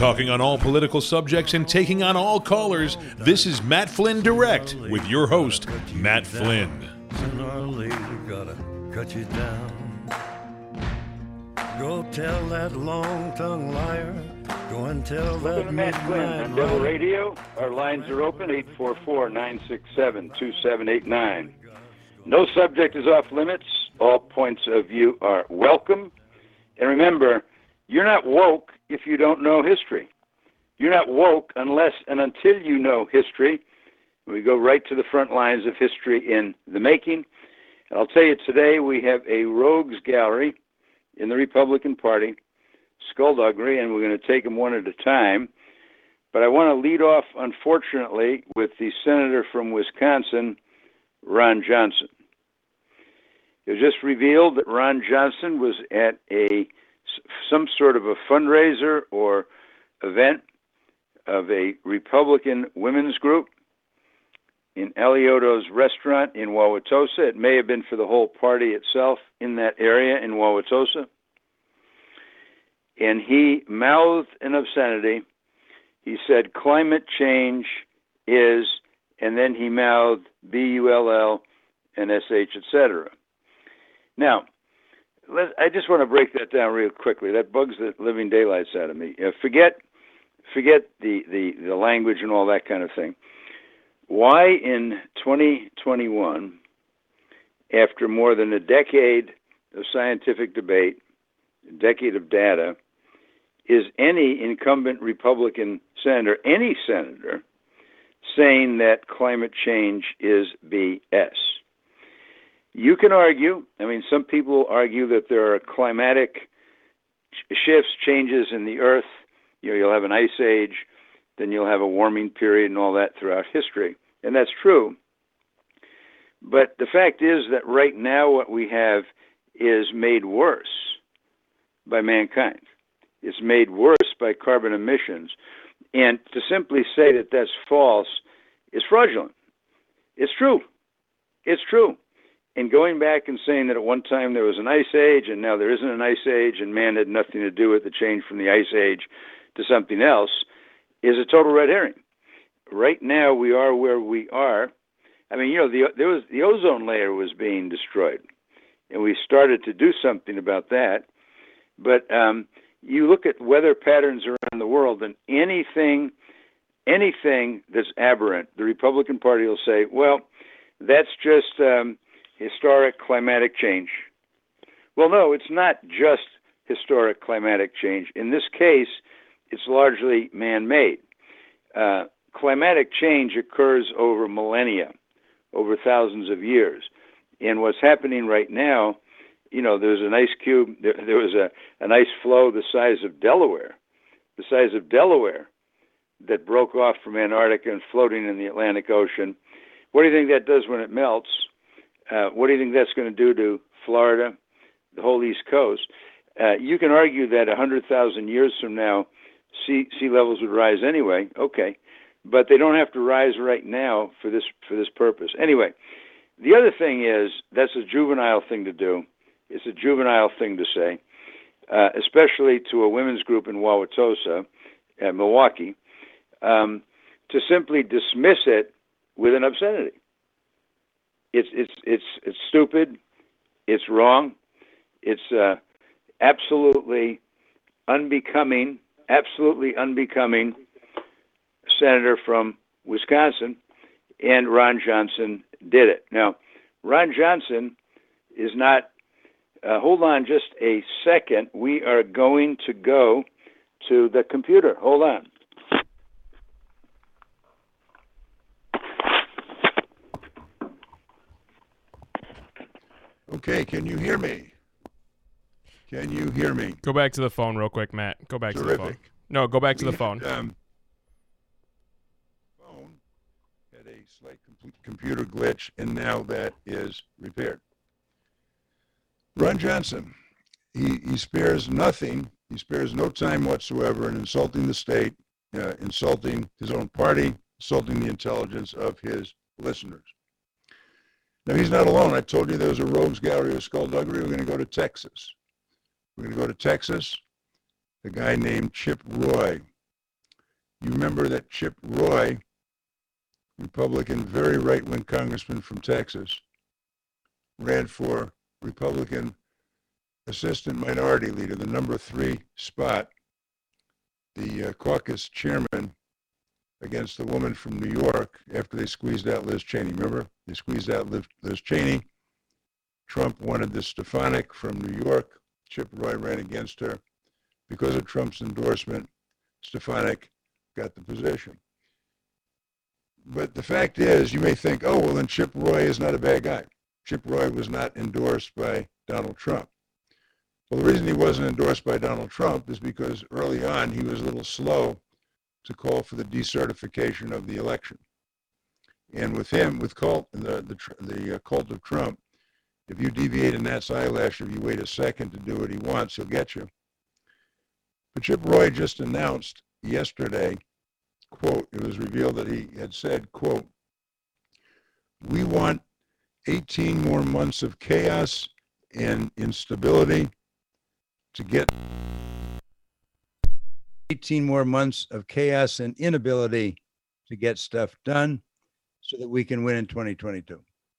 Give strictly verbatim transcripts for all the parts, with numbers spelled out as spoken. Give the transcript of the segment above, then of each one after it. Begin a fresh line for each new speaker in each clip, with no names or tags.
Talking on all political subjects and taking on all callers, this is Matt Flynn Direct with your host, Matt Flynn.
Sooner or later, gotta cut you down. Go tell that long-tongued liar. Go and tell that
Welcome to Matt Flynn on Devil Radio. Our lines are open, eight four four, nine six seven, two seven eight nine. No subject is off limits. All points of view are welcome. And remember, you're not woke if you don't know history. You're not woke unless and until you know history. We go right to the front lines of history in the making. And I'll tell you, today we have a rogues gallery in the Republican Party, skullduggery, and we're going to take them one at a time. But I want to lead off, unfortunately, with the senator from Wisconsin, Ron Johnson. It was just revealed that Ron Johnson was at a some sort of a fundraiser or event of a Republican women's group in Alioto's restaurant in Wauwatosa. It may have been for the whole party itself in that area in Wauwatosa. And he mouthed an obscenity. He said, climate change is, and then he mouthed B U L L and S H, et cetera. Now, let, I just want to break that down real quickly. That bugs the living daylights out of me. Uh, forget forget the, the, the language and all that kind of thing. Why in twenty twenty-one, after more than a decade of scientific debate, a decade of data, is any incumbent Republican senator, any senator, saying that climate change is B S? You can argue, I mean, some people argue that there are climatic shifts, changes in the earth. You know, you'll have an ice age, then you'll have a warming period and all that throughout history. And that's true. But the fact is that right now what we have is made worse by mankind. It's made worse by carbon emissions. And to simply say that that's false is fraudulent. It's true. It's true. And going back and saying that at one time there was an ice age and now there isn't an ice age and man had nothing to do with the change from the ice age to something else is a total red herring. Right now we are where we are. I mean, you know, the there was the ozone layer was being destroyed, and we started to do something about that. But um, you look at weather patterns around the world, and anything, anything that's aberrant, the Republican Party will say, well, that's just um, historic climatic change. Well, no, it's not just historic climatic change. In this case, it's largely man-made. Uh, climatic change occurs over millennia, over thousands of years. And what's happening right now, you know, there's an ice cube, there, there was a an ice flow the size of Delaware, the size of Delaware, that broke off from Antarctica and floating in the Atlantic Ocean. What do you think that does when it melts? Uh, what do you think that's going to do to Florida, the whole East Coast? Uh, you can argue that one hundred thousand years from now, sea, sea levels would rise anyway. Okay. But they don't have to rise right now for this for this purpose. Anyway, the other thing is that's a juvenile thing to do. It's a juvenile thing to say, uh, especially to a women's group in Wauwatosa, uh, Milwaukee, um, to simply dismiss it with an obscenity. It's it's it's it's stupid. It's wrong. It's uh, absolutely unbecoming. Absolutely unbecoming. Senator from Wisconsin, and Ron Johnson did it. Now, Ron Johnson is not, uh, hold on just a second. We are going to go to the computer. Hold on.
Okay, can you hear me? Can you hear me?
Go back to the phone real quick, Matt. Go back
Terrific.
to the phone. No, go back to
We
the phone.
Had, um, phone had a slight com- computer glitch, and now that is repaired. Ron Johnson, he, he spares nothing. He spares no time whatsoever in insulting the state, uh, insulting his own party, insulting the intelligence of his listeners. Now, he's not alone. I told you there was a rogues gallery of skullduggery. We're going to go to Texas. We're going to go to Texas. A guy named Chip Roy You remember that Chip Roy, Republican, very right-wing congressman from Texas, ran for Republican assistant minority leader, the number three spot, the uh, caucus chairman, against the woman from New York after they squeezed out Liz Cheney. Remember? They squeezed out Liz, Liz Cheney. Trump wanted this Stefanik from New York. Chip Roy ran against her. Because of Trump's endorsement, Stefanik got the position. But the fact is, you may think, oh, well, then Chip Roy is not a bad guy. Chip Roy was not endorsed by Donald Trump. Well, the reason he wasn't endorsed by Donald Trump is because early on he was a little slow to call for the decertification of the election. And with him, with cult, the, the, the uh, cult of Trump, if you deviate a gnat's eyelash, if you wait a second to do what he wants, he'll get you. But Chip Roy just announced yesterday, quote, it was revealed that he had said, quote, we want eighteen more months of chaos and instability to get eighteen more months of chaos and inability to get stuff done so that we can win in twenty twenty-two.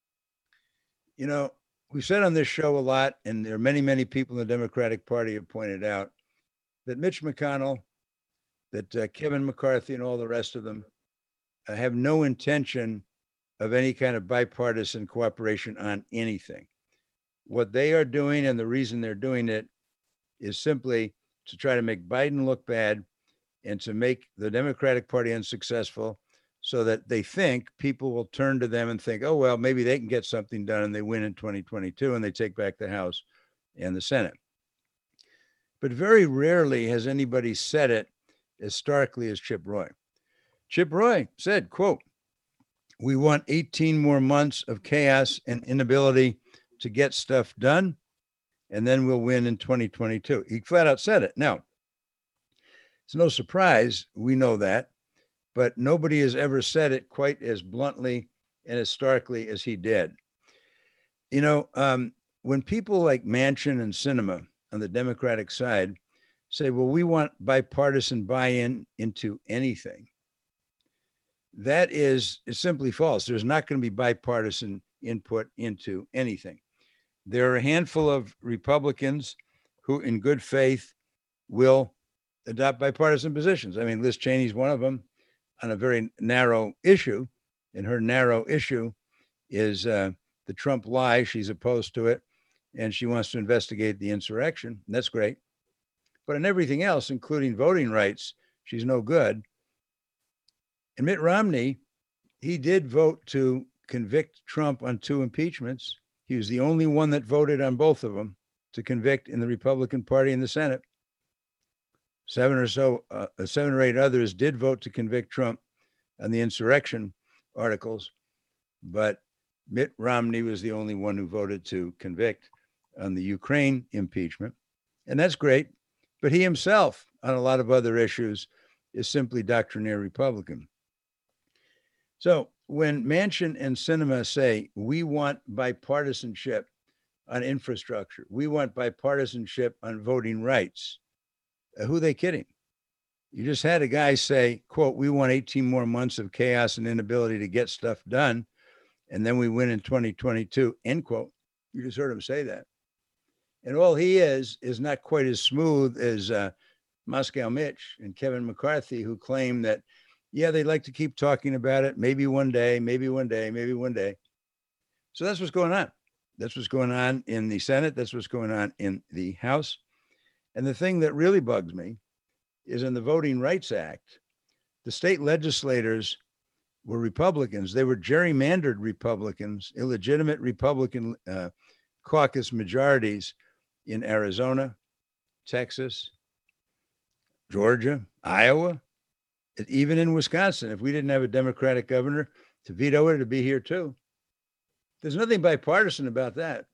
You know, we've said on this show a lot, and there are many, many people in the Democratic Party have pointed out that Mitch McConnell, that uh, Kevin McCarthy and all the rest of them uh, have no intention of any kind of bipartisan cooperation on anything. What they are doing, and the reason they're doing it, is simply to try to make Biden look bad and to make the Democratic Party unsuccessful so that they think people will turn to them and think, oh, well, maybe they can get something done, and they win in twenty twenty-two and they take back the House and the Senate. But very rarely has anybody said it as starkly as Chip Roy. Chip Roy said, quote, we want eighteen more months of chaos and inability to get stuff done, and then we'll win in twenty twenty-two. He flat out said it. Now, it's no surprise, we know that, but nobody has ever said it quite as bluntly and as starkly as he did. You know, um, when people like Manchin and Sinema on the Democratic side say, well, we want bipartisan buy-in into anything, that is, is simply false. There's not going to be bipartisan input into anything. There are a handful of Republicans who, in good faith, will adopt bipartisan positions. I mean, Liz Cheney's one of them on a very narrow issue, and her narrow issue is uh, the Trump lie. She's opposed to it, and she wants to investigate the insurrection. And that's great. But on everything else, including voting rights, she's no good. And Mitt Romney, he did vote to convict Trump on two impeachments. He was the only one that voted on both of them to convict in the Republican Party in the Senate. Seven or so, uh, seven or eight others did vote to convict Trump on the insurrection articles, but Mitt Romney was the only one who voted to convict on the Ukraine impeachment. And that's great. But he himself, on a lot of other issues, is simply doctrinaire Republican. So when Manchin and Sinema say, we want bipartisanship on infrastructure, we want bipartisanship on voting rights, uh, who are they kidding? You just had a guy say, quote, we want eighteen more months of chaos and inability to get stuff done, and then we win in twenty twenty-two, end quote. You just heard him say that. And all he is, is not quite as smooth as uh, Moscow Mitch and Kevin McCarthy, who claim that, yeah, they'd like to keep talking about it. Maybe one day, maybe one day, maybe one day. So that's what's going on. That's what's going on in the Senate. That's what's going on in the House. And the thing that really bugs me is in the Voting Rights Act, the state legislators were Republicans. They were gerrymandered Republicans, illegitimate Republican uh, caucus majorities in Arizona, Texas, Georgia, Iowa, even in Wisconsin. If we didn't have a Democratic governor to veto it, it'd be here too. There's nothing bipartisan about that.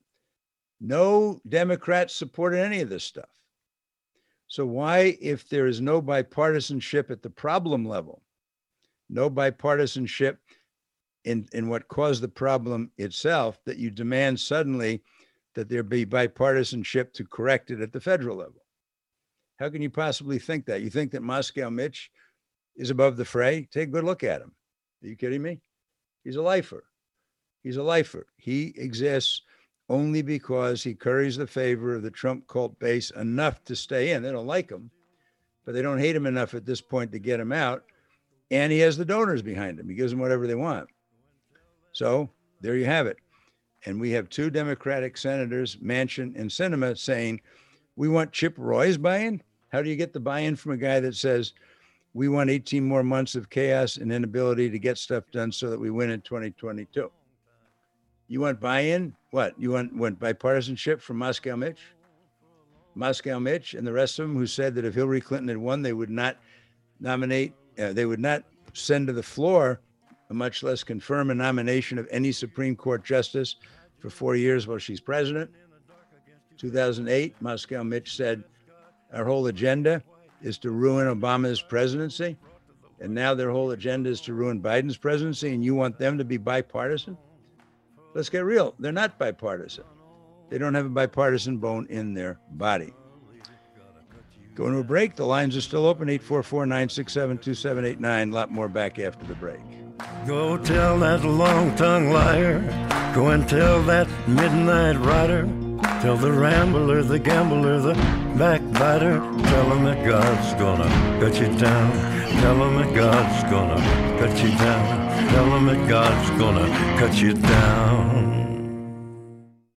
No Democrats supported any of this stuff. So why, if there is no bipartisanship at the problem level, no bipartisanship in, in what caused the problem itself, that you demand suddenly that there be bipartisanship to correct it at the federal level? How can you possibly think that? You think that Moscow Mitch
is above the fray. Take a good look at him. Are you kidding me? He's a lifer. He's a lifer. He exists only because he curries the favor of the Trump cult base enough to stay in. They don't like him, but they don't hate him enough at this point to get him out. And he has the donors behind him. He gives them whatever they want. So there you have it. And we have two Democratic senators, Manchin and Sinema, saying, we want Chip Roy's buy-in. How do you get the buy-in from a guy that says, we want eighteen more months of chaos and inability to get stuff done so that we win in twenty twenty-two? You want buy-in? What? You want, want bipartisanship from Moscow Mitch? Moscow Mitch and the rest of them who said that if Hillary Clinton had won, they would not nominate, uh, they would not send to the floor, much less confirm a nomination of any Supreme Court justice for four years while she's president. two thousand eight, Moscow Mitch said, our whole agenda is to ruin Obama's presidency. And now their whole agenda is to ruin Biden's presidency, and you want them to be bipartisan? Let's get real. They're not bipartisan. They don't have a bipartisan bone in their body. Going to a break. The lines are still open, eight four four, nine six seven, two seven eight nine. A lot more back after the break.
Go tell that long-tongued liar. Go and tell that midnight rider. Tell the rambler, the gambler, the backbiter. Tell him that God's gonna cut you down. Tell him that God's gonna cut you down. Tell him that God's gonna cut you down.